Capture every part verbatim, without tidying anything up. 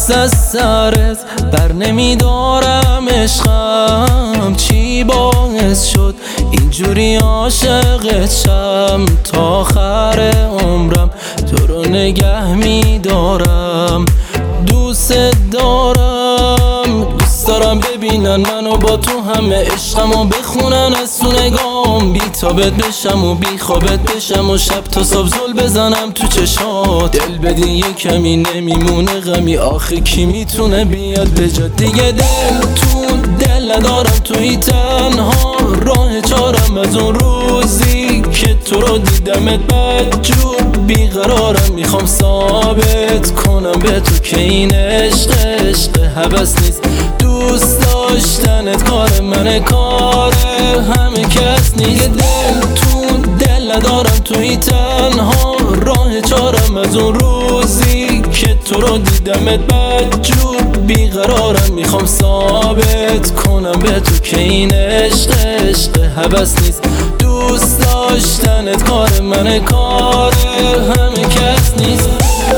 دست از سرت بر نمیدارم عشقم، چی باعث شد اینجوری عاشقت شم؟ تا آخر عمرم تو رو نگه میدارم، دوست دارم. دوست دارم ببینن منو با تو همه عشقمو بخونن از تو نگام، بی تابت بشم و بی خوابت بشم و شب تا صبح زل بزنم تو چشات. دل بدین یه کمی نمیمونه غمی، آخه کی میتونه بیاد به جا دیگه؟ دل تو دل ندارم توی تنها، راه چارم از اون روزی که تو رو دیدمت بدجور بیقرارم، میخوام ثابت کنم به تو که این عشق عشق هوس نیست، دوست داشتنت کار منه کار همه کس نیست. دل تو دل ندارم توی تنها، راه چارم از اون روزی که تو رو دیدمت بدجور بیقرارم، میخوام ثابت کنم به تو که این عشق عشق هوس نیست، دوست داشتنت کار منه کار همه کس نیست.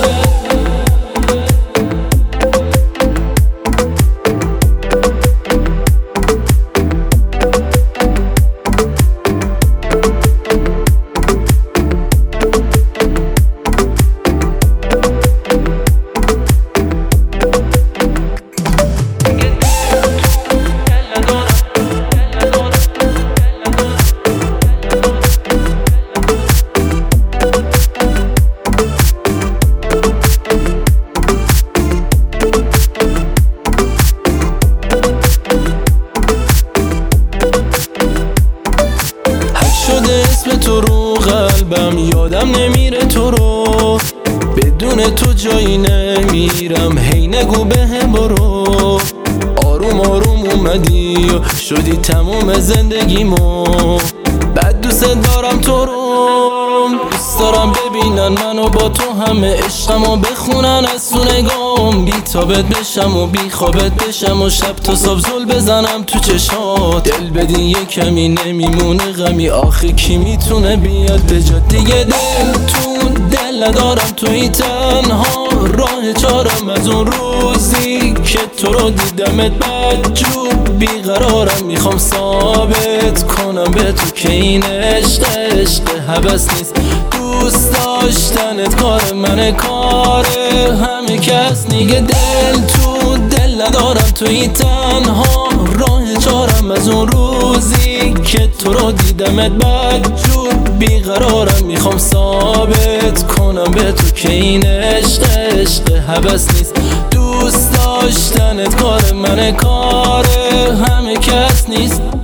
اسم تو رو قلبم یادم نمیره تو رو، بدون تو جایی نمیرم، هی نگو بهم برو. آروم آروم اومدی و شدی تموم زندگیمو، بد دوست دارم تو رو. دوست دارم ببینن منو با تو همه عشقمو بخونن از تو نگام، بی تابت بشم و بی خوابت بشم و شب تا صبح زل بزنم تو چشات. دل بدین یه کمی نمیمونه غمی، آخه کی میتونه بیاد به جا دیگه؟ دل تو دل ندارم توی تنها، راه چارم از اون روزی که تو رو دیدمت بدجور بیقرارم، میخوام ثابت کنم به تو که این عشق عشق هوس نیست، دوست داشتنت کار منه کار همه کس نیگه. دل تو دل ندارم توی تنها، راه چارم از اون روزی که تو رو دیدمت بدجور بیقرارم، میخوام ثابت کنم به تو که این عشق عشق هوس نیست، دوست داشتنت کار منه کار همه کس نیست.